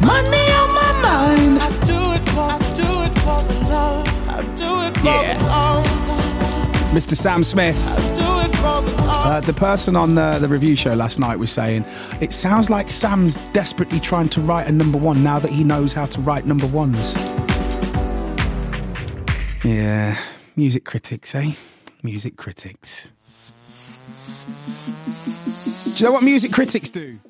Money on my mind. I do it for the love. I do it for the love. Mr. Sam Smith. I do it for the love. The person on the review show last night was saying, it sounds like Sam's desperately trying to write a number one now that he knows how to write number ones. Yeah, music critics, eh? Music critics. Do you know what music critics do?